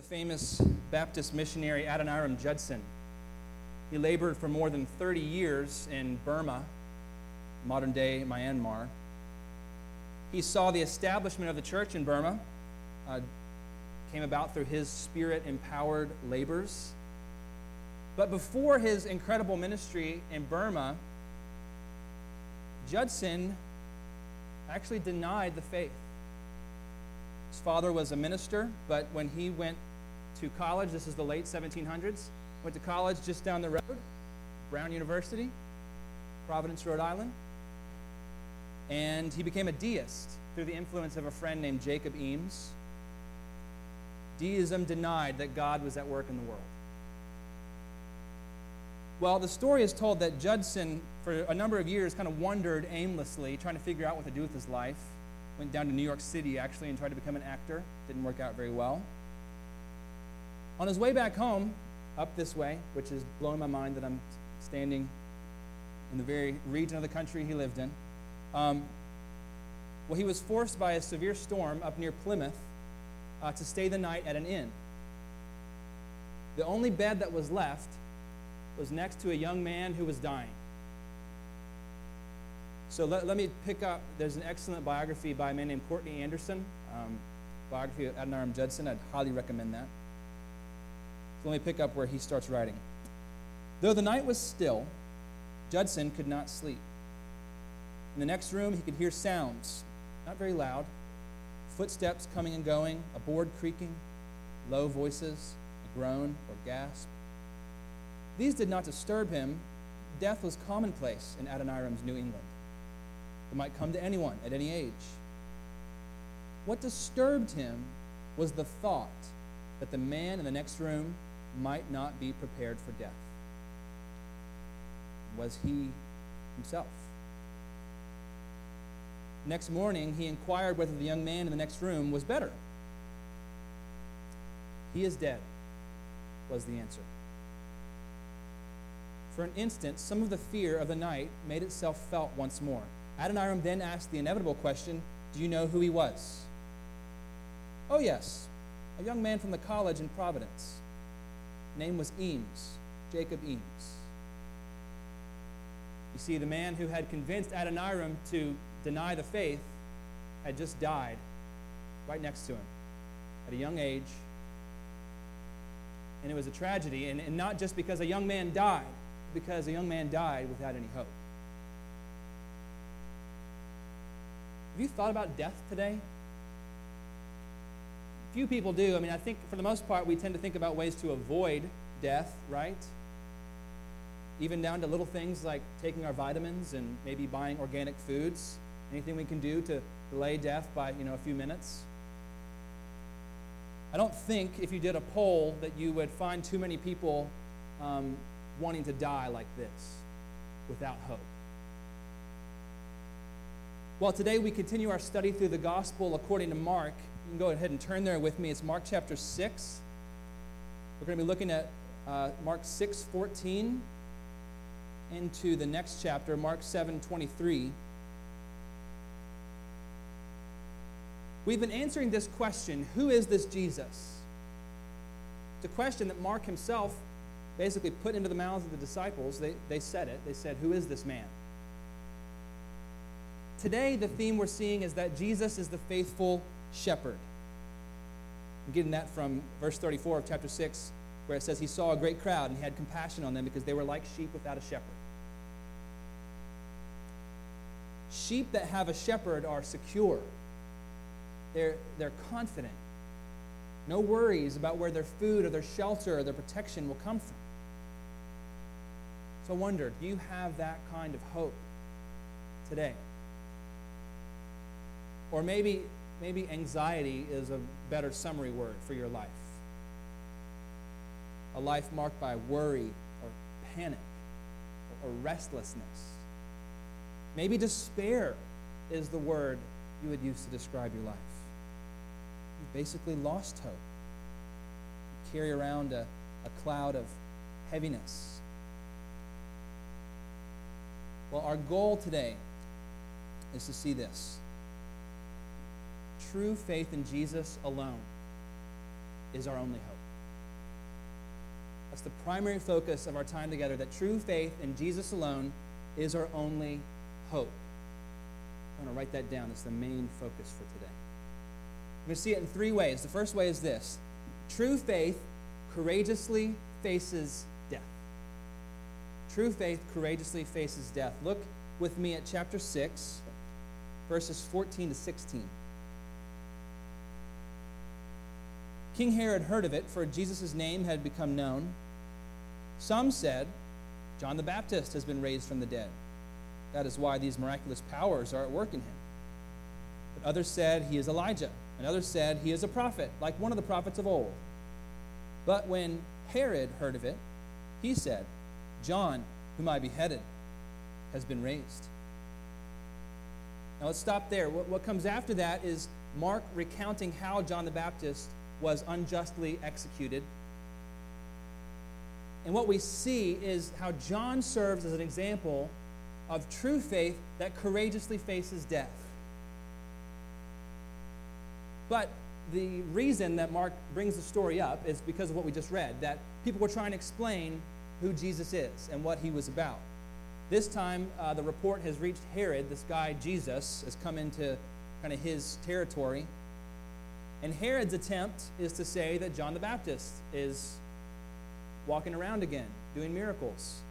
famous Baptist missionary Adoniram Judson. He labored for more than 30 years in Burma, modern-day Myanmar. He saw the establishment of the church in Burma, came about through his spirit-empowered labors. But before his incredible ministry in Burma, Judson actually denied the faith. His father was a minister, but when he went to college, this is the late 1700s, went to college just down the road, Brown University, Providence, Rhode Island, and he became a deist through the influence of a friend named Jacob Eames. Deism denied that God was at work in the world. Well, the story is told that Judson, for a number of years, kind of wandered aimlessly, trying to figure out what to do with his life. Went down to New York City, actually, and tried to become an actor. Didn't work out very well. On his way back home, up this way, which is blowing my mind that I'm standing in the very region of the country he lived in, he was forced by a severe storm up near Plymouth to stay the night at an inn. The only bed that was left was next to a young man who was dying. So let me pick up. There's an excellent biography by a man named Courtney Anderson, biography of Adoniram Judson. I'd highly recommend that. So let me pick up where he starts writing. Though the night was still, Judson could not sleep. In the next room, he could hear sounds, not very loud, footsteps coming and going, a board creaking, low voices, a groan or gasp. These did not disturb him. Death was commonplace in Adoniram's New England. It might come to anyone at any age. What disturbed him was the thought that the man in the next room might not be prepared for death. Was he himself? Next morning, he inquired whether the young man in the next room was better. He is dead, was the answer. For an instant, some of the fear of the night made itself felt once more. Adoniram then asked the inevitable question, do you know who he was? Oh, yes, a young man from the college in Providence. Name was Eames, Jacob Eames. You see, the man who had convinced Adoniram to deny the faith had just died right next to him at a young age. And it was a tragedy, and not just because a young man died, because a young man died without any hope. Have you thought about death today? Few people do. I think for the most part, we tend to think about ways to avoid death, right? Even down to little things like taking our vitamins and maybe buying organic foods. Anything we can do to delay death by, a few minutes. I don't think if you did a poll that you would find too many people wanting to die like this without hope. Well, today we continue our study through the gospel according to Mark. You can go ahead and turn there with me. It's Mark chapter 6. We're going to be looking at Mark 6:14 into the next chapter, Mark 7:23. We've been answering this question, who is this Jesus? It's a question that Mark himself basically put into the mouths of the disciples. They said it. They said, who is this man? Today, the theme we're seeing is that Jesus is the faithful shepherd. I'm getting that from verse 34 of chapter 6, where it says he saw a great crowd and he had compassion on them because they were like sheep without a shepherd. Sheep that have a shepherd are secure. They're confident. No worries about where their food or their shelter or their protection will come from. So I wonder, do you have that kind of hope today? Or maybe anxiety is a better summary word for your life. A life marked by worry or panic or restlessness. Maybe despair is the word you would use to describe your life. You've basically lost hope. You carry around a cloud of heaviness. Well, our goal today is to see this. True faith in Jesus alone is our only hope. That's the primary focus of our time together, that true faith in Jesus alone is our only hope. I'm going to write that down. It's the main focus for today. We're going to see it in three ways. The first way is this: true faith courageously faces death. True faith courageously faces death. Look with me at chapter 6, verses 14 to 16. King Herod heard of it, for Jesus' name had become known. Some said, John the Baptist has been raised from the dead. That is why these miraculous powers are at work in him. But others said, he is Elijah. And others said, he is a prophet, like one of the prophets of old. But when Herod heard of it, he said, John, whom I beheaded, has been raised. Now let's stop there. What comes after that is Mark recounting how John the Baptist was unjustly executed. And what we see is how John serves as an example of true faith that courageously faces death. But the reason that Mark brings the story up is because of what we just read, that people were trying to explain who Jesus is and what he was about. This time, the report has reached Herod. This guy, Jesus, has come into kind of his territory. And Herod's attempt is to say that John the Baptist is walking around again, doing miracles.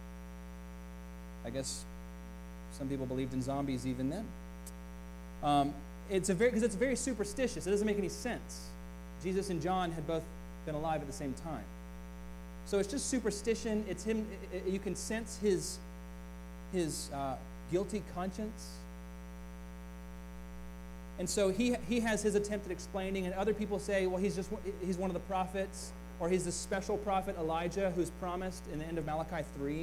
I guess some people believed in zombies even then. Because it's very superstitious. It doesn't make any sense. Jesus and John had both been alive at the same time. So it's just superstition. It's him. You can sense his guilty conscience. And so he has his attempt at explaining, and other people say, well, he's one of the prophets, or he's the special prophet Elijah who's promised in the end of Malachi 3.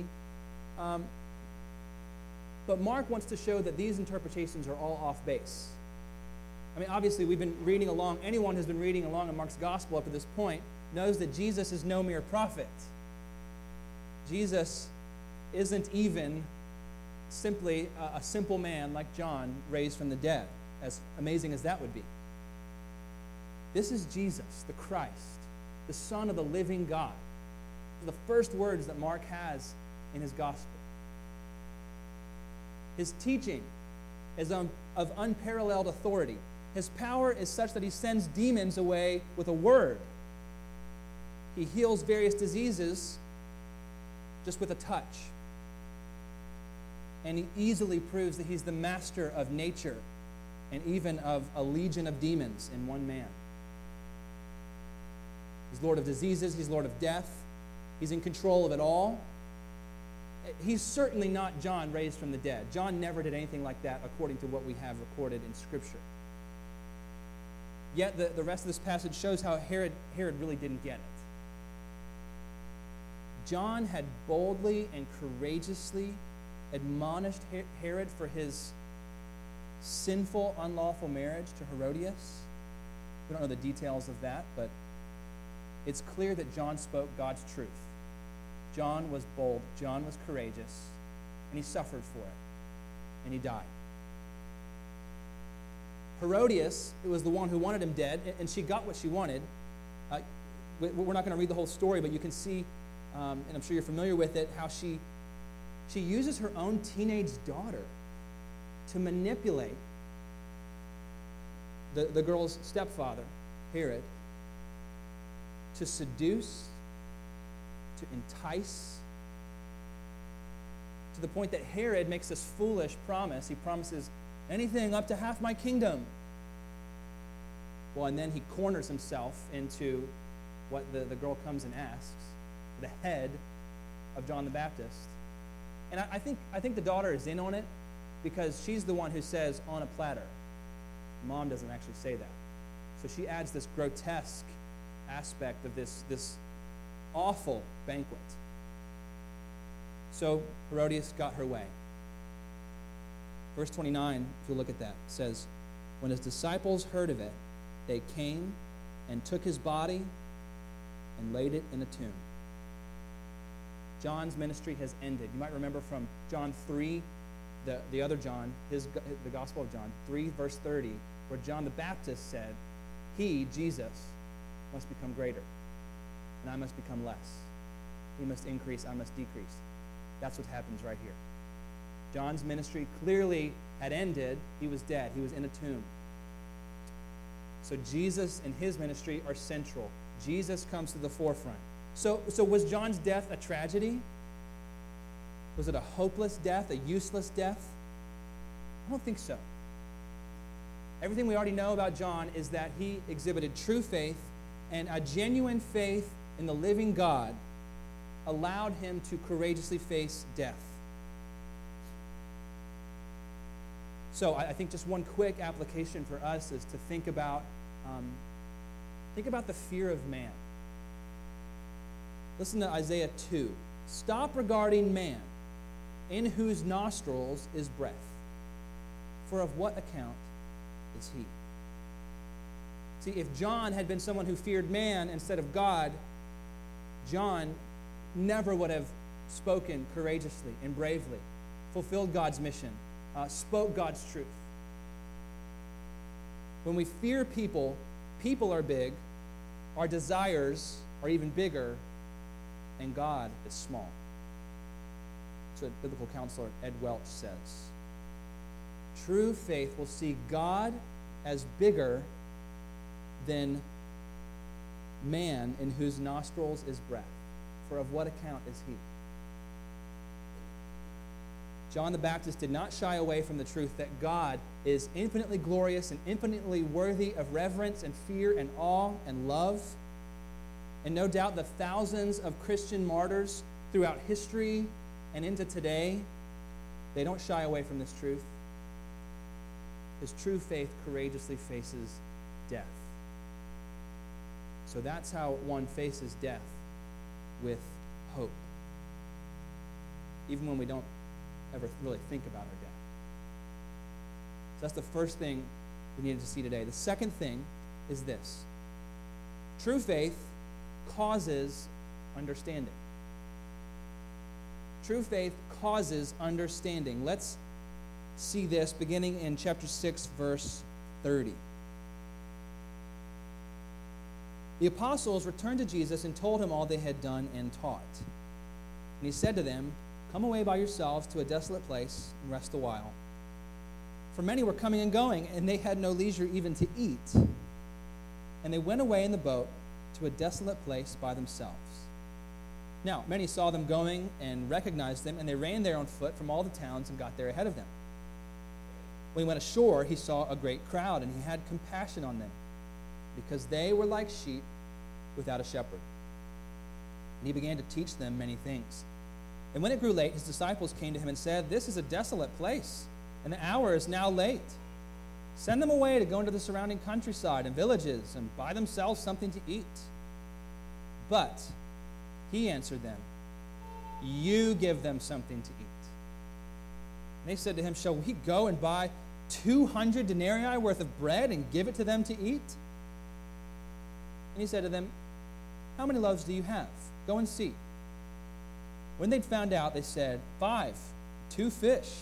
But Mark wants to show that these interpretations are all off base. I mean, obviously, we've been reading along. Anyone who's been reading along in Mark's gospel up to this point knows that Jesus is no mere prophet. Jesus isn't even simply a simple man like John raised from the dead, as amazing as that would be. This is Jesus, the Christ, the Son of the living God. The first words that Mark has in his gospel. His teaching is of unparalleled authority. His power is such that he sends demons away with a word. He heals various diseases just with a touch. And he easily proves that he's the master of nature and even of a legion of demons in one man. He's Lord of diseases. He's Lord of death. He's in control of it all. He's certainly not John raised from the dead. John never did anything like that according to what we have recorded in Scripture. Yet the rest of this passage shows how Herod really didn't get it. John had boldly and courageously admonished Herod for his sinful, unlawful marriage to Herodias. We don't know the details of that, but it's clear that John spoke God's truth. John was bold, John was courageous, and he suffered for it, and he died. Herodias was the one who wanted him dead, and she got what she wanted. We're not going to read the whole story, but you can see, and I'm sure you're familiar with it, how she uses her own teenage daughter to manipulate the girl's stepfather, Herod, to seduce, to entice, to the point that Herod makes this foolish promise. He promises anything up to half my kingdom. Well, and then he corners himself into what the girl comes and asks, the head of John the Baptist. And I think the daughter is in on it because she's the one who says on a platter. Mom doesn't actually say that. So she adds this grotesque aspect of this awful banquet. So Herodias got her way. Verse 29, if you look at that, says, when his disciples heard of it, they came and took his body and laid it in a tomb. John's ministry has ended. You might remember from John 3, the other John, the Gospel of John, 3 verse 30, where John the Baptist said, he, Jesus, must become greater, and I must become less. he must increase, I must decrease. That's what happens right here. John's ministry clearly had ended. He was dead. He was in a tomb. So Jesus and his ministry are central. Jesus comes to the forefront. So was John's death a tragedy? Was it a hopeless death, a useless death? I don't think so. Everything we already know about John is that he exhibited true faith, and a genuine faith in the living God allowed him to courageously face death. So I think just one quick application for us is to think about the fear of man. Listen to Isaiah 2. Stop regarding man, in whose nostrils is breath. For of what account is he? See, if John had been someone who feared man instead of God, John never would have spoken courageously and bravely, fulfilled God's mission, spoke God's truth. When we fear people, people are big, our desires are even bigger, and God is small. That's what biblical counselor Ed Welch says. True faith will see God as bigger than man, in whose nostrils is breath. For of what account is he? John the Baptist did not shy away from the truth that God is infinitely glorious and infinitely worthy of reverence and fear and awe and love. And no doubt the thousands of Christian martyrs throughout history and into today, they don't shy away from this truth. His true faith courageously faces death. So that's how one faces death, with hope. Even when we don't ever really think about our death. So that's the first thing we needed to see today. The second thing is this. True faith causes understanding. True faith causes understanding. Let's see this beginning in chapter 6, verse 30. The apostles returned to Jesus and told him all they had done and taught. And he said to them, "Come away by yourselves to a desolate place and rest a while." For many were coming and going, and they had no leisure even to eat. And they went away in the boat to a desolate place by themselves. Now, many saw them going and recognized them, and they ran there on foot from all the towns and got there ahead of them. When he went ashore, he saw a great crowd, and he had compassion on them, because they were like sheep without a shepherd. And he began to teach them many things. And when it grew late, his disciples came to him and said, "This is a desolate place, and the hour is now late. Send them away to go into the surrounding countryside and villages and buy themselves something to eat." But he answered them, "You give them something to eat." And they said to him, "Shall we go and buy 200 denarii worth of bread and give it to them to eat?" And he said to them, "How many loaves do you have? Go and see." When they'd found out, they said, 5, 2 fish.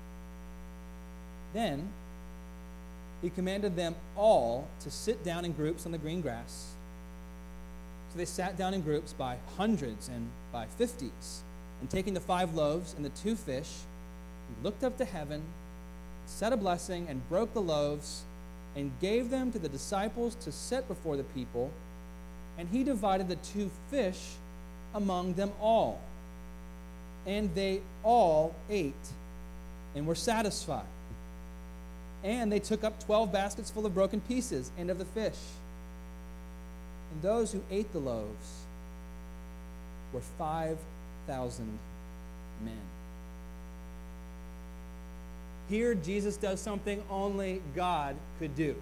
Then he commanded them all to sit down in groups on the green grass. So they sat down in groups by hundreds and by 50s. And taking the 5 loaves and the 2 fish, he looked up to heaven, said a blessing, and broke the loaves, and gave them to the disciples to set before the people. And he divided the 2 fish among them all. And they all ate and were satisfied. And they took up 12 baskets full of broken pieces and of the fish. And those who ate the loaves were 5,000 men. Here, Jesus does something only God could do.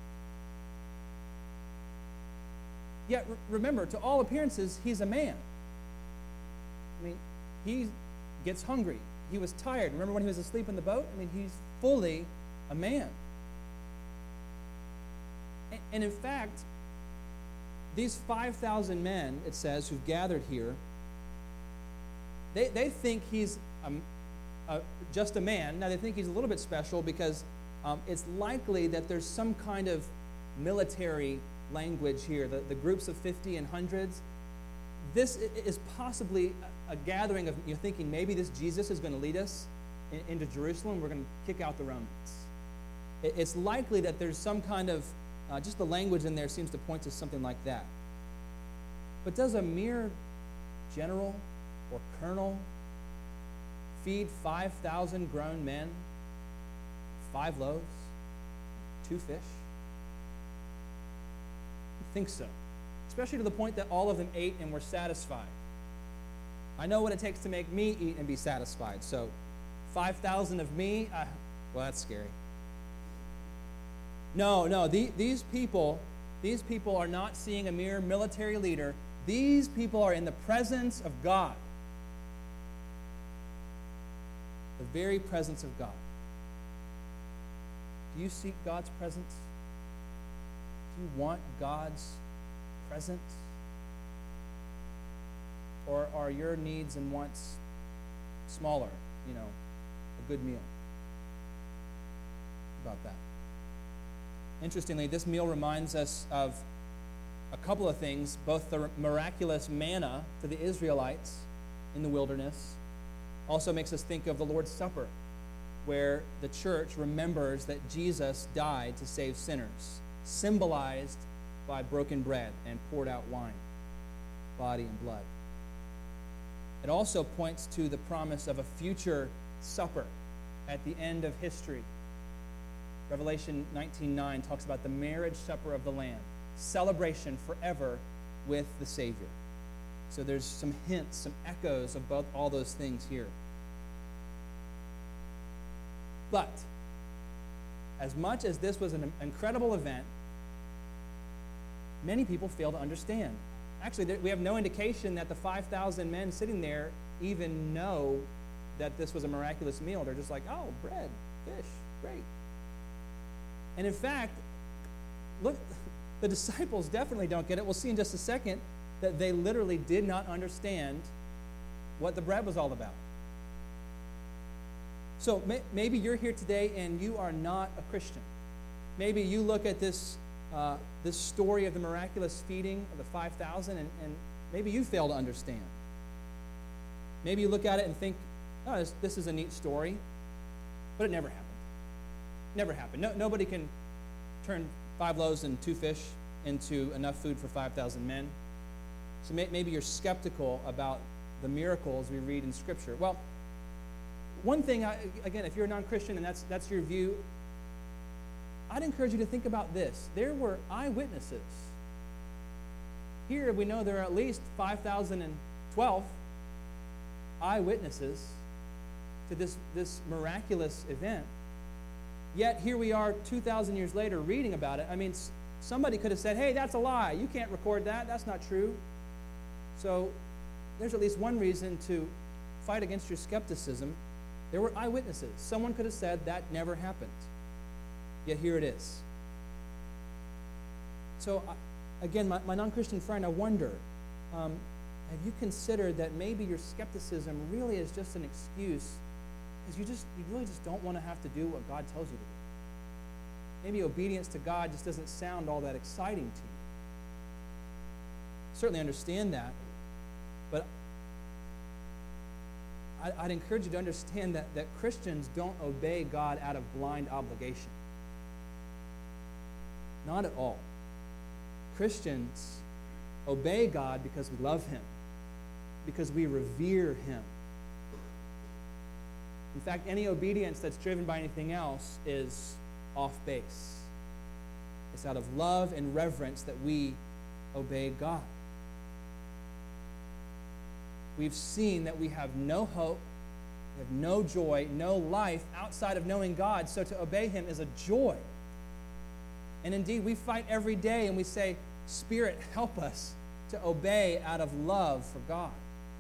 Yet, remember, to all appearances, he's a man. I mean, he gets hungry. He was tired. Remember when he was asleep in the boat? I mean, he's fully a man. And in fact, these 5,000 men, it says, who've gathered here, they think he's just a man. Now, they think he's a little bit special because it's likely that there's some kind of military language here. The groups of 50 and hundreds, this is possibly a gathering of thinking maybe this Jesus is going to lead us into Jerusalem. We're going to kick out the Romans. It's likely that there's some kind of, just the language in there seems to point to something like that. But does a mere general or colonel feed 5,000 grown men, 5 loaves, 2 fish? I think so. Especially to the point that all of them ate and were satisfied. I know what it takes to make me eat and be satisfied. So 5,000 of me, well, that's scary. No, these people are not seeing a mere military leader. These people are in the presence of God. The very presence of God. Do you seek God's presence? Do you want God's presence? Or are your needs and wants smaller? A good meal. About that. Interestingly, this meal reminds us of a couple of things, both the miraculous manna to the Israelites in the wilderness, also makes us think of the Lord's Supper, where the church remembers that Jesus died to save sinners, symbolized by broken bread and poured out wine, body and blood. It also points to the promise of a future supper at the end of history. Revelation 19:9 talks about the marriage supper of the Lamb, celebration forever with the Savior. So there's some hints, some echoes of both all those things here. But as much as this was an incredible event, many people fail to understand. Actually, we have no indication that the 5,000 men sitting there even know that this was a miraculous meal. They're just like, oh, bread, fish, great. And in fact, look, the disciples definitely don't get it. We'll see in just a second that they literally did not understand what the bread was all about. So maybe you're here today and you are not a Christian. Maybe you look at this story of the miraculous feeding of the 5,000 and maybe you fail to understand. Maybe you look at it and think, oh, this is a neat story, but it never happened. Never happened. Nobody can turn 5 loaves and 2 fish into enough food for 5,000 men. So maybe you're skeptical about the miracles we read in Scripture. Well, one thing, again, if you're a non-Christian and that's your view, I'd encourage you to think about this. There were eyewitnesses. Here we know there are at least 5,012 eyewitnesses to this miraculous event. Yet here we are 2,000 years later reading about it. I mean, somebody could have said, hey, that's a lie. You can't record that. That's not true. So there's at least one reason to fight against your skepticism. There were eyewitnesses. Someone could have said that never happened. Yet here it is. So again, my non-Christian friend, I wonder, have you considered that maybe your skepticism really is just an excuse because you really just don't want to have to do what God tells you to do? Maybe obedience to God just doesn't sound all that exciting to you. Certainly understand that, but I'd encourage you to understand that Christians don't obey God out of blind obligation. Not at all. Christians obey God because we love Him, because we revere Him. In fact, any obedience that's driven by anything else is off base. It's out of love and reverence that we obey God. We've seen that we have no hope, we have no joy, no life outside of knowing God, so to obey Him is a joy. And indeed, we fight every day and we say, Spirit, help us to obey out of love for God.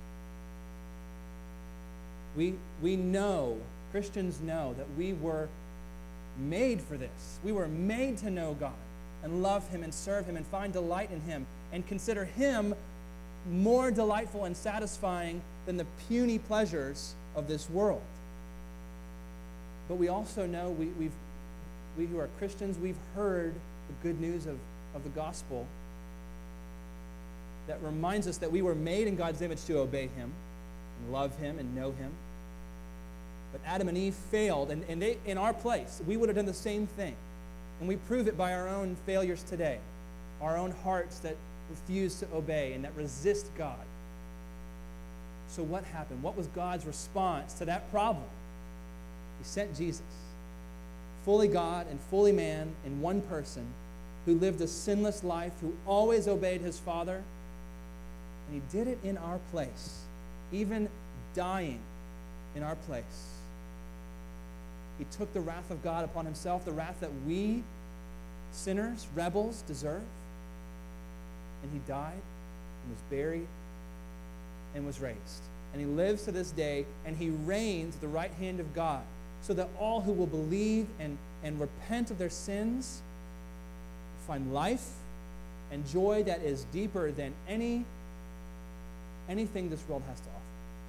We know, Christians know, that we were made for this. We were made to know God and love Him and serve Him and find delight in Him and consider Him more delightful and satisfying than the puny pleasures of this world. But we also know, we who are Christians, we've heard the good news of the gospel, that reminds us that we were made in God's image to obey him and love him and know him. But Adam and Eve failed, and they, in our place, we would have done the same thing. And we prove it by our own failures today, our own hearts that refuse to obey and that resist God. So what happened? What was God's response to that problem? He sent Jesus, fully God and fully man in one person, who lived a sinless life, who always obeyed his Father, and he did it in our place, even dying in our place. He took the wrath of God upon himself, the wrath that we, sinners, rebels, deserve. And he died and was buried and was raised. And he lives to this day, and he reigns at the right hand of God, so that all who will believe and repent of their sins find life and joy that is deeper than anything this world has to offer.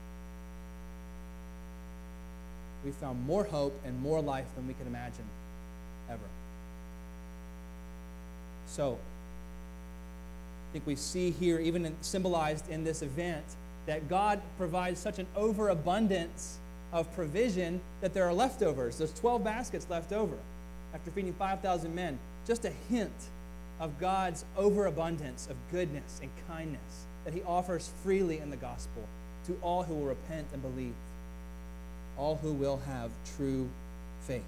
We found more hope and more life than we could imagine ever. So, I think we see here, even symbolized in this event, that God provides such an overabundance of provision that there are leftovers. There's 12 baskets left over after feeding 5,000 men. Just a hint of God's overabundance of goodness and kindness that he offers freely in the gospel to all who will repent and believe, all who will have true faith.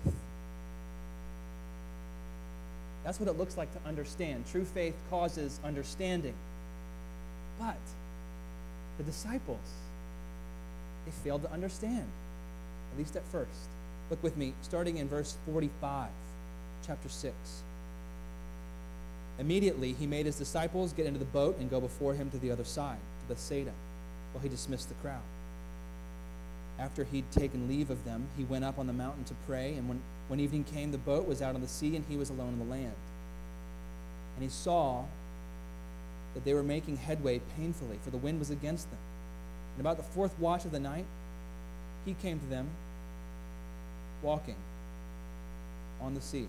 That's what it looks like to understand. True faith causes understanding. But the disciples, they failed to understand, at least at first. Look with me, starting in verse 45, chapter 6. Immediately he made his disciples get into the boat and go before him to the other side, to Bethsaida, while he dismissed the crowd. After he'd taken leave of them, he went up on the mountain to pray, and when evening came, the boat was out on the sea, and he was alone on the land. And he saw that they were making headway painfully, for the wind was against them. And about the fourth watch of the night, he came to them, walking on the sea.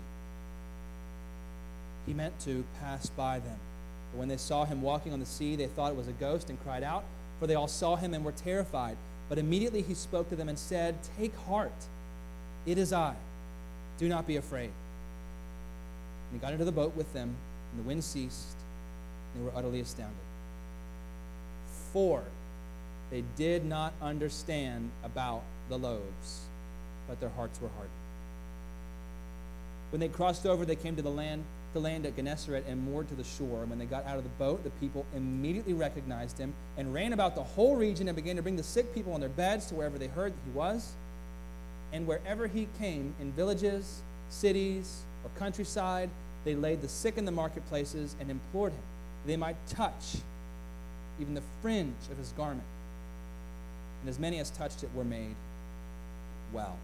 He meant to pass by them. But when they saw him walking on the sea, they thought it was a ghost and cried out, for they all saw him and were terrified. But immediately he spoke to them and said, "Take heart, it is I. Do not be afraid." And he got into the boat with them, and the wind ceased, and they were utterly astounded. For they did not understand about the loaves, but their hearts were hardened. When they crossed over, they came to land at Gennesaret and moored to the shore. And when they got out of the boat, the people immediately recognized him and ran about the whole region and began to bring the sick people on their beds to wherever they heard that he was. And wherever he came, in villages, cities, or countryside, they laid the sick in the marketplaces and implored him that they might touch even the fringe of his garment. And as many as touched it were made well.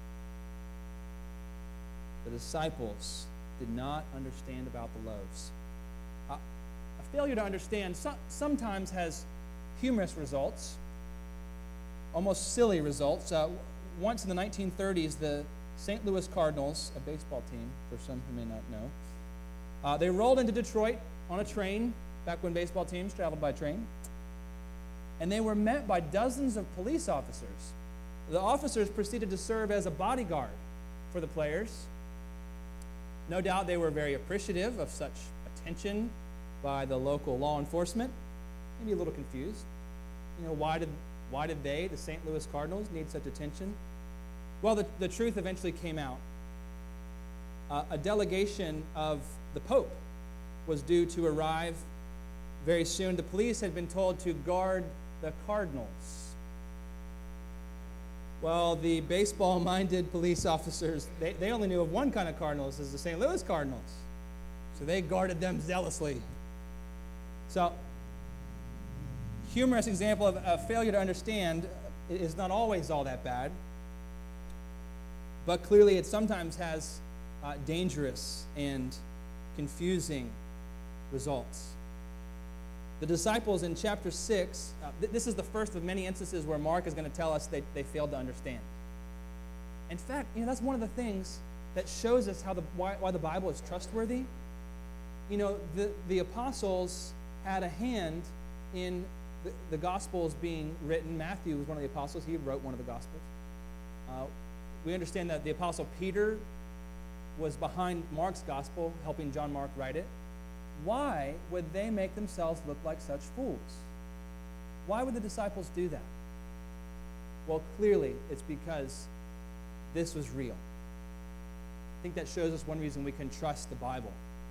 The disciples did not understand about the loaves. A failure to understand sometimes has humorous results, almost silly results. Once in the 1930s, the St. Louis Cardinals, a baseball team, for some who may not know, they rolled into Detroit on a train, back when baseball teams traveled by train, and they were met by dozens of police officers. The officers proceeded to serve as a bodyguard for the players. No doubt they were very appreciative of such attention by the local law enforcement. Maybe a little confused. You know, why did they, the St. Louis Cardinals, need such attention? Well, the truth eventually came out. A delegation of the Pope was due to arrive very soon. The police had been told to guard the Cardinals. Well, the baseball-minded police officers, they only knew of one kind of Cardinals, as the St. Louis Cardinals. So they guarded them zealously. So, humorous example of a failure to understand is not always all that bad, but clearly it sometimes has dangerous and confusing results. The disciples in chapter 6, this is the first of many instances where Mark is going to tell us they failed to understand. In fact, that's one of the things that shows us why the Bible is trustworthy. The apostles had a hand in the Gospels being written, Matthew was one of the apostles. He wrote one of the Gospels. We understand that the Apostle Peter was behind Mark's Gospel, helping John Mark write it. Why would they make themselves look like such fools? Why would the disciples do that? Well, clearly, it's because this was real. I think that shows us one reason we can trust the Bible.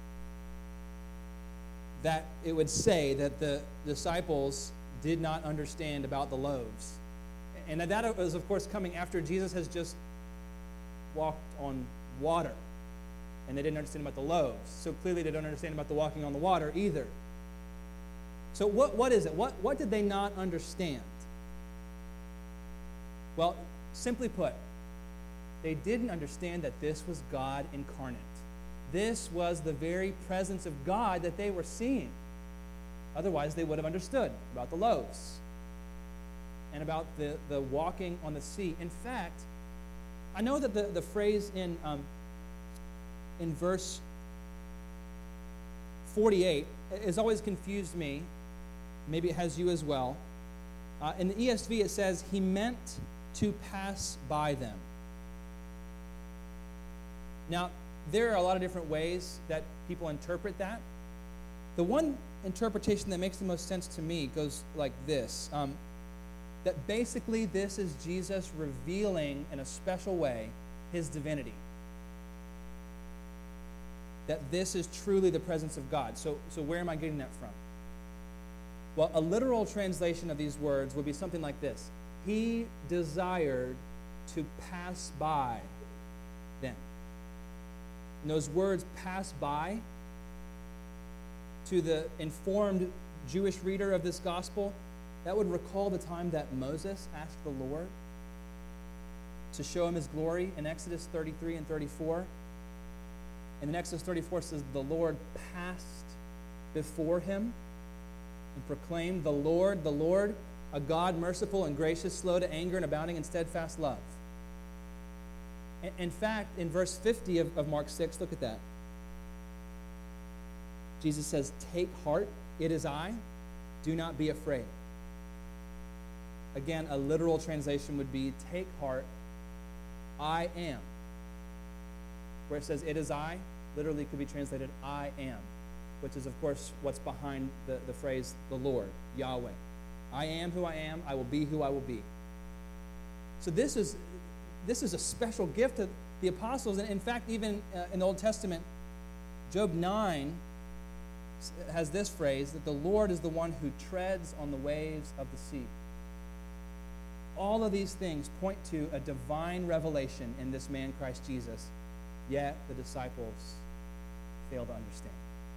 That it would say that the disciples did not understand about the loaves. And that was, of course, coming after Jesus has just walked on water. And they didn't understand about the loaves. So clearly they don't understand about the walking on the water either. So what is it? What did they not understand? Well, simply put, they didn't understand that this was God incarnate. This was the very presence of God that they were seeing. Otherwise, they would have understood about the loaves and about the walking on the sea. In fact, I know that the phrase in verse 48 has always confused me. Maybe it has you as well. In the ESV, it says, he meant to pass by them. Now, there are a lot of different ways that people interpret that. The one interpretation that makes the most sense to me goes like this. That basically this is Jesus revealing in a special way his divinity. That this is truly the presence of God. So where am I getting that from? Well, a literal translation of these words would be something like this. He desired to pass by them. And those words, pass by, to the informed Jewish reader of this gospel, that would recall the time that Moses asked the Lord to show him his glory in Exodus 33 and 34. And in Exodus 34 says, the Lord passed before him and proclaimed, the Lord, a God merciful and gracious, slow to anger and abounding in steadfast love. In fact, in verse 50 of Mark 6, look at that. Jesus says, take heart, it is I, do not be afraid. Again, a literal translation would be, take heart, I am. Where it says, it is I, literally could be translated, I am, which is, of course, what's behind the phrase, the Lord, Yahweh. I am who I am, I will be who I will be. So this is a special gift to the apostles. And in fact, even in the Old Testament, Job 9 has this phrase, that the Lord is the one who treads on the waves of the sea. All of these things point to a divine revelation in this man, Christ Jesus, yet the disciples fail to understand.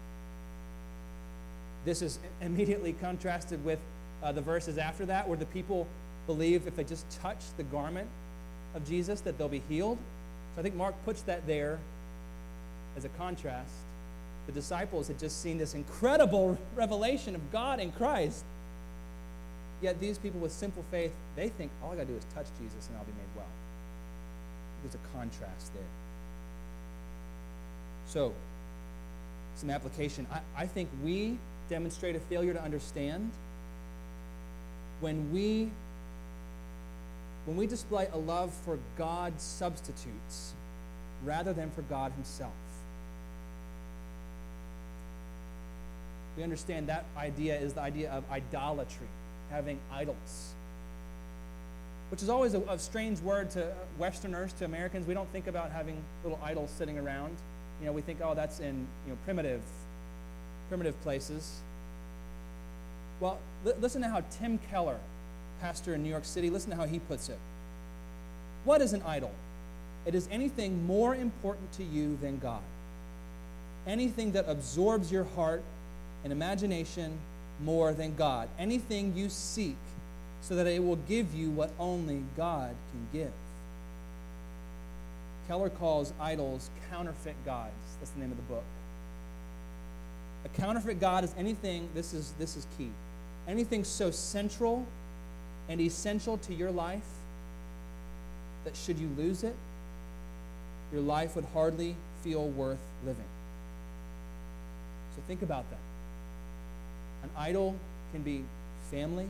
This is immediately contrasted with the verses after that, where the people believe if they just touch the garment of Jesus that they'll be healed. So I think Mark puts that there as a contrast. The disciples had just seen this incredible revelation of God in Christ. Yet these people with simple faith, they think all I got to do is touch Jesus and I'll be made well. There's a contrast there. So, some application. I think we demonstrate a failure to understand when we display a love for God's substitutes rather than for God himself. We understand that idea is the idea of idolatry, having idols, which is always a strange word to Westerners, to Americans. We don't think about having little idols sitting around. We think, oh, that's in primitive places. Well, listen to how Tim Keller, pastor in New York City, listen to how he puts it. What is an idol? It is anything more important to you than God. Anything that absorbs your heart and imagination more than God. Anything you seek so that it will give you what only God can give. Keller calls idols counterfeit gods. That's the name of the book. A counterfeit god is anything, this is key, anything so central and essential to your life that should you lose it, your life would hardly feel worth living. So think about that. An idol can be family,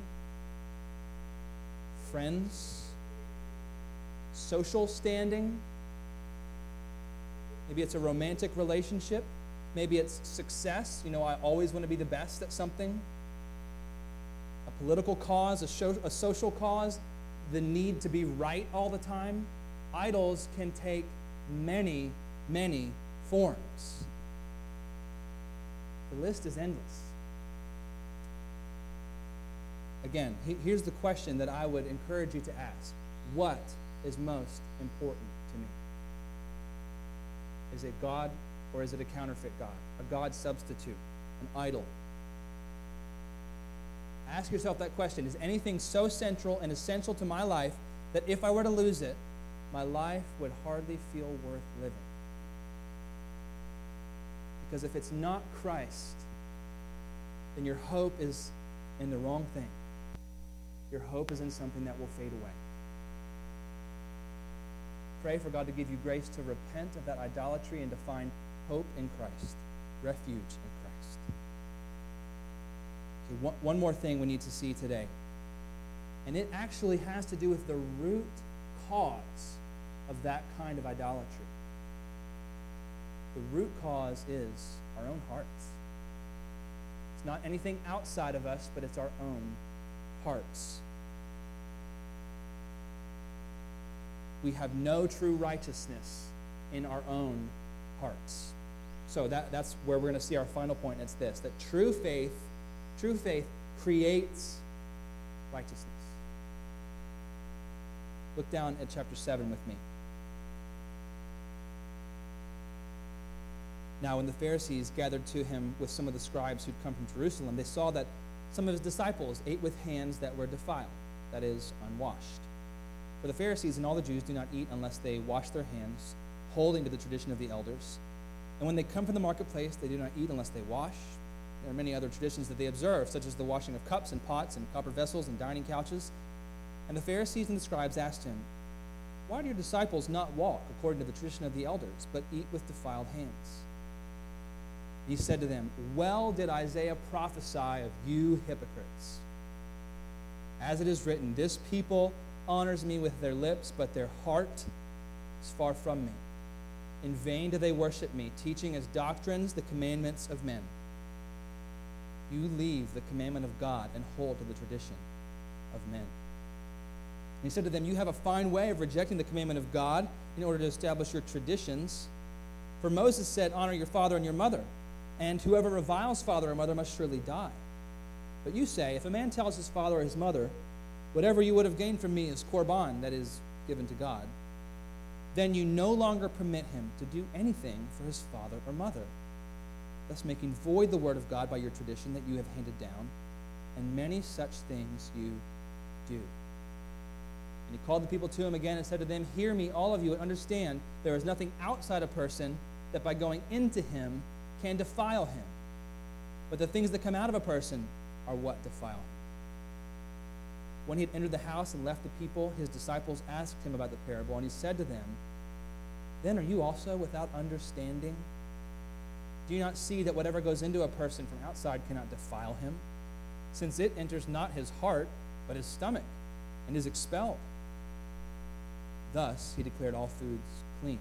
friends, social standing. Maybe it's a romantic relationship. Maybe it's success. I always want to be the best at something. A political cause, a social cause, the need to be right all the time. Idols can take many, many forms. The list is endless. Again, here's the question that I would encourage you to ask. What is most important to me? Is it God, or is it a counterfeit God? A God substitute, an idol? Ask yourself that question. Is anything so central and essential to my life that if I were to lose it, my life would hardly feel worth living? Because if it's not Christ, then your hope is in the wrong thing. Your hope is in something that will fade away. Pray for God to give you grace to repent of that idolatry and to find hope in Christ, refuge in Christ. Okay, one more thing we need to see today. And it actually has to do with the root cause of that kind of idolatry. The root cause is our own hearts. It's not anything outside of us, but it's our own hearts. We have no true righteousness in our own hearts. So that's where we're going to see our final point. It's this, that true faith creates righteousness. Look down at chapter 7 with me. Now, when the Pharisees gathered to him with some of the scribes who'd come from Jerusalem, they saw that some of his disciples ate with hands that were defiled, that is, unwashed. For the Pharisees and all the Jews do not eat unless they wash their hands, holding to the tradition of the elders. And when they come from the marketplace, they do not eat unless they wash. There are many other traditions that they observe, such as the washing of cups and pots and copper vessels and dining couches. And the Pharisees and the scribes asked him, "Why do your disciples not walk according to the tradition of the elders, but eat with defiled hands?" He said to them, "Well did Isaiah prophesy of you hypocrites. As it is written, this people honors me with their lips, but their heart is far from me. In vain do they worship me, teaching as doctrines the commandments of men. You leave the commandment of God and hold to the tradition of men." And he said to them, "You have a fine way of rejecting the commandment of God in order to establish your traditions. For Moses said, 'Honor your father and your mother,' and whoever reviles father or mother must surely die. But you say, if a man tells his father or his mother, 'Whatever you would have gained from me is korban,' that is, given to God, then you no longer permit him to do anything for his father or mother, thus making void the word of God by your tradition that you have handed down, and many such things you do." And he called the people to him again and said to them, "Hear me, all of you, and understand there is nothing outside a person that by going into him can defile him. But the things that come out of a person are what defile him." When he had entered the house and left the people, his disciples asked him about the parable, and he said to them, "Then are you also without understanding? Do you not see that whatever goes into a person from outside cannot defile him, since it enters not his heart, but his stomach, and is expelled? Thus he declared all foods clean."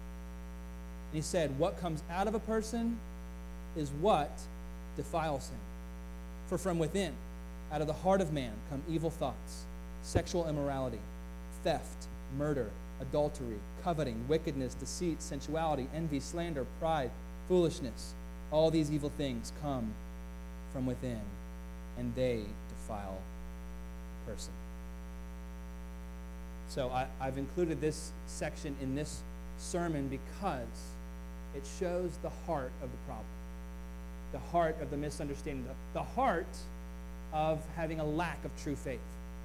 And he said, "What comes out of a person is what defiles him. For from within, out of the heart of man, come evil thoughts, sexual immorality, theft, murder, adultery, coveting, wickedness, deceit, sensuality, envy, slander, pride, foolishness. All these evil things come from within, and they defile a person." So I've included this section in this sermon because it shows the heart of the problem, the heart of the misunderstanding, the heart of having a lack of true faith.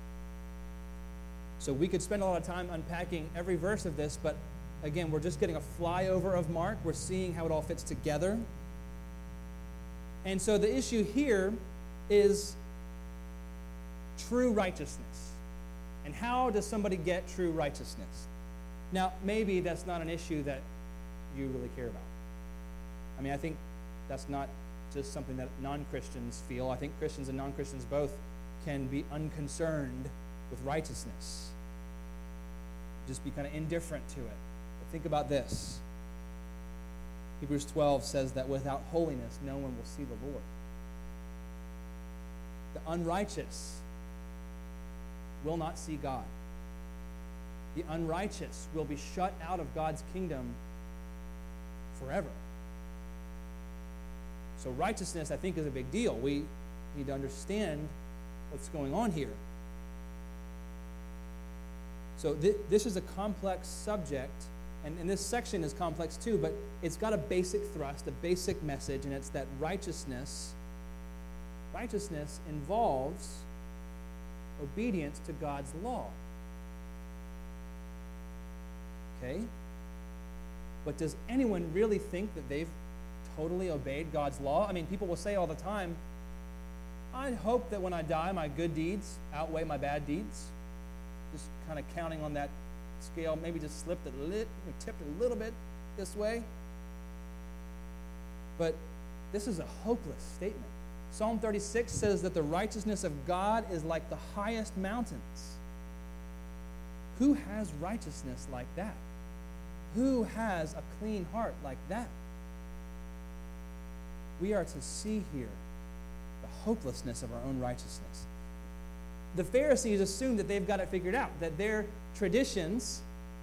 So we could spend a lot of time unpacking every verse of this, but again, we're just getting a flyover of Mark. We're seeing how it all fits together. And so the issue here is true righteousness. And how does somebody get true righteousness? Now, maybe that's not an issue that you really care about. I mean, I think that's not just something that non-Christians feel. I think Christians and non-Christians both can be unconcerned with righteousness, just be kind of indifferent to it. But think about this. Hebrews 12 says that without holiness, no one will see the Lord. The unrighteous will not see God. The unrighteous will be shut out of God's kingdom forever. So righteousness, I think, is a big deal. We need to understand what's going on here. So this is a complex subject, and this section is complex too, but it's got a basic thrust, a basic message, and it's that righteousness involves obedience to God's law. Okay? But does anyone really think that they've totally obeyed God's law? I mean, people will say all the time, I hope that when I die, my good deeds outweigh my bad deeds. Just kind of counting on that scale, maybe just tipped a little bit this way. But this is a hopeless statement. Psalm 36 says that the righteousness of God is like the highest mountains. Who has righteousness like that? Who has a clean heart like that? We are to see here the hopelessness of our own righteousness. The Pharisees assume that they've got it figured out, that their traditions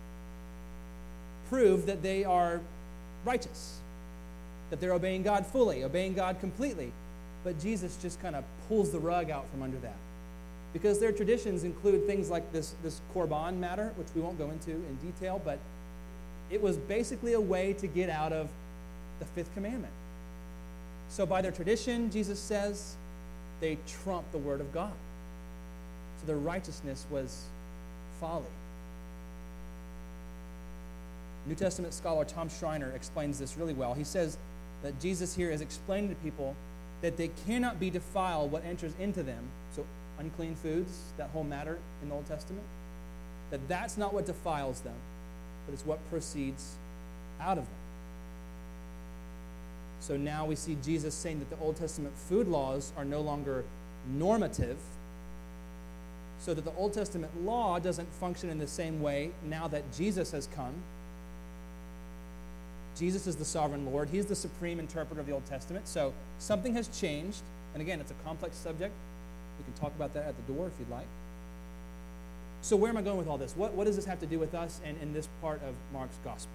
prove that they are righteous, that they're obeying God fully, obeying God completely. But Jesus just kind of pulls the rug out from under that. Because their traditions include things like this Korban matter, which we won't go into in detail, but it was basically a way to get out of the fifth commandment. So by their tradition, Jesus says, they trump the word of God. So their righteousness was folly. New Testament scholar Tom Schreiner explains this really well. He says that Jesus here is explaining to people that they cannot be defiled what enters into them. So unclean foods, that whole matter in the Old Testament, that's not what defiles them, but it's what proceeds out of them. So now we see Jesus saying that the Old Testament food laws are no longer normative, so that the Old Testament law doesn't function in the same way now that Jesus has come. Jesus is the sovereign Lord. He's the supreme interpreter of the Old Testament. So something has changed. And again, it's a complex subject. We can talk about that at the door if you'd like. So where am I going with all this? What does this have to do with us and in this part of Mark's gospel?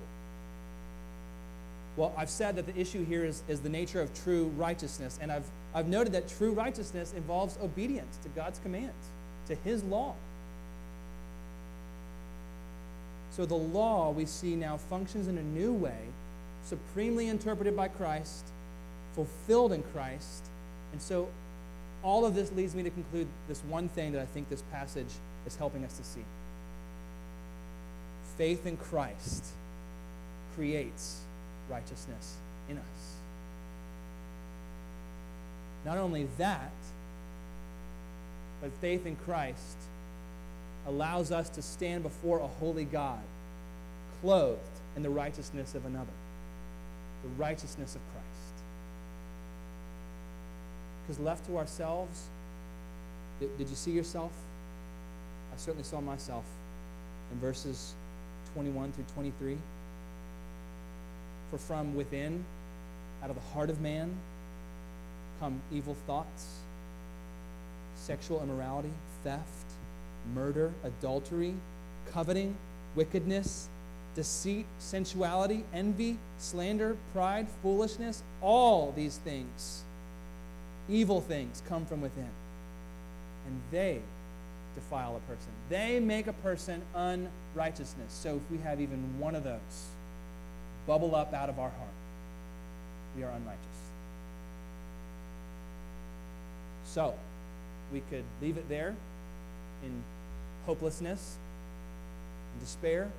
Well, I've said that the issue here is the nature of true righteousness. And I've noted that true righteousness involves obedience to God's commands, to his law. So the law we see now functions in a new way, supremely interpreted by Christ, fulfilled in Christ. And so all of this leads me to conclude this one thing that I think this passage is helping us to see. Faith in Christ creates righteousness in us. Not only that, but faith in Christ allows us to stand before a holy God, clothed in the righteousness of another, the righteousness of Christ. Because left to ourselves, did you see yourself? I certainly saw myself in verses 21 through 23. For from within, out of the heart of man, come evil thoughts, sexual immorality, theft, murder, adultery, coveting, wickedness, deceit, sensuality, envy, slander, pride, foolishness. All these things, evil things, come from within. And they defile a person. They make a person unrighteousness. So if we have even one of those bubble up out of our heart, we are unrighteous. So we could leave it there in hopelessness and despair,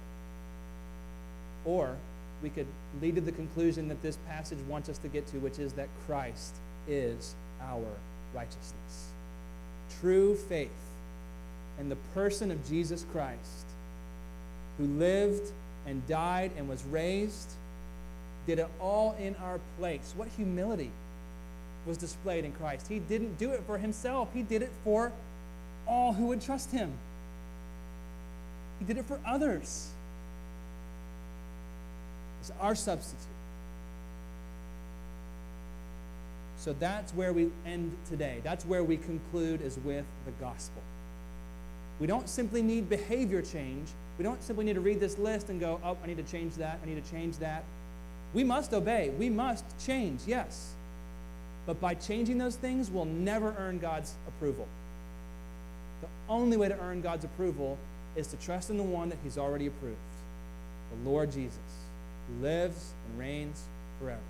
or we could lead to the conclusion that this passage wants us to get to, which is that Christ is our righteousness. True faith in the person of Jesus Christ, who lived and died and was raised, did it all in our place. What humility was displayed in Christ. He didn't do it for himself. He did it for all who would trust him. He did it for others. He's our substitute. So that's where we end today. That's where we conclude, is with the gospel. We don't simply need behavior change. We don't simply need to read this list and go, oh, I need to change that, I need to change that. We must obey. We must change, yes. But by changing those things, we'll never earn God's approval. The only way to earn God's approval is to trust in the one that he's already approved, the Lord Jesus, who lives and reigns forever.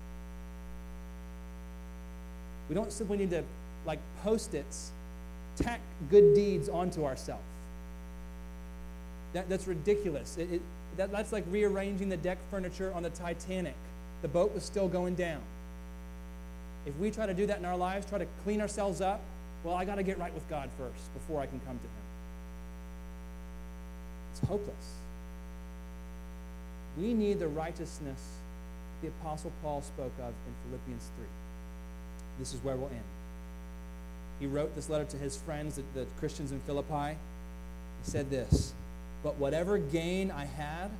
We don't simply need to, like Post-its, tack good deeds onto ourselves. That's ridiculous. That's like rearranging the deck furniture on the Titanic. The boat was still going down. If we try to do that in our lives, try to clean ourselves up, well, I got to get right with God first before I can come to him. It's hopeless. We need the righteousness the Apostle Paul spoke of in Philippians 3. This is where we'll end. He wrote this letter to his friends, the Christians in Philippi. He said this, "But whatever gain I had,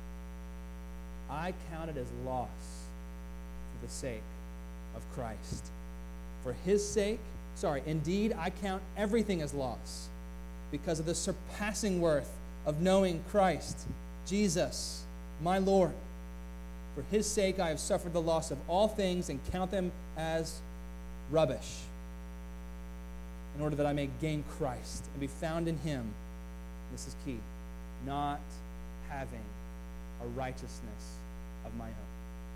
I counted as loss for the sake of Christ. For his sake, indeed, I count everything as loss because of the surpassing worth of knowing Christ, Jesus, my Lord. For his sake, I have suffered the loss of all things and count them as rubbish, in order that I may gain Christ and be found in him," this is key, "not having a righteousness of my own,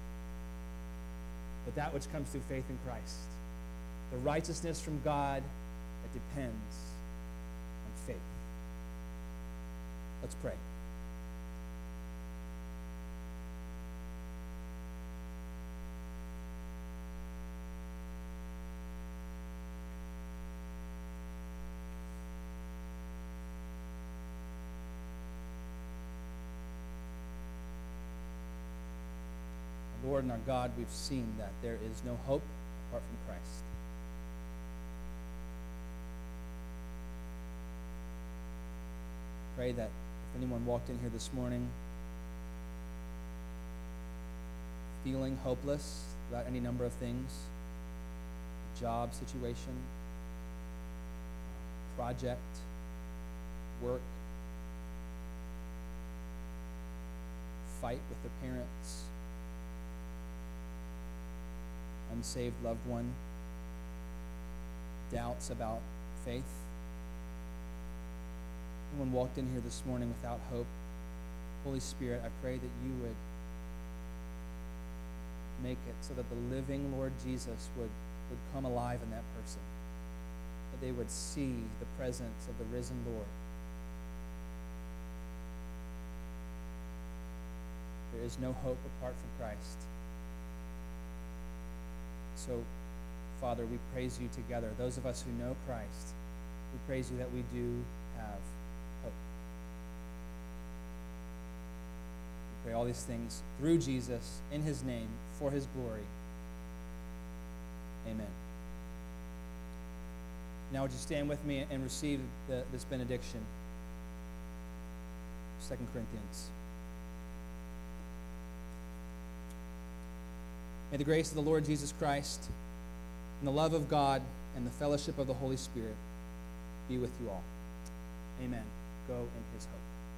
but that which comes through faith in Christ, the righteousness from God that depends on faith." Let's pray. Lord and our God, we've seen that there is no hope apart from Christ. Pray that if anyone walked in here this morning feeling hopeless about any number of things, job situation, project, work, fight with their parents, unsaved loved one, doubts about faith. Anyone walked in here this morning without hope, Holy Spirit, I pray that you would make it so that the living Lord Jesus would come alive in that person, that they would see the presence of the risen Lord. There is no hope apart from Christ. So, Father, we praise you together. Those of us who know Christ, we praise you that we do have hope. We pray all these things through Jesus, in his name, for his glory. Amen. Now would you stand with me and receive this benediction? 2 Corinthians. May the grace of the Lord Jesus Christ and the love of God and the fellowship of the Holy Spirit be with you all. Amen. Go in his hope.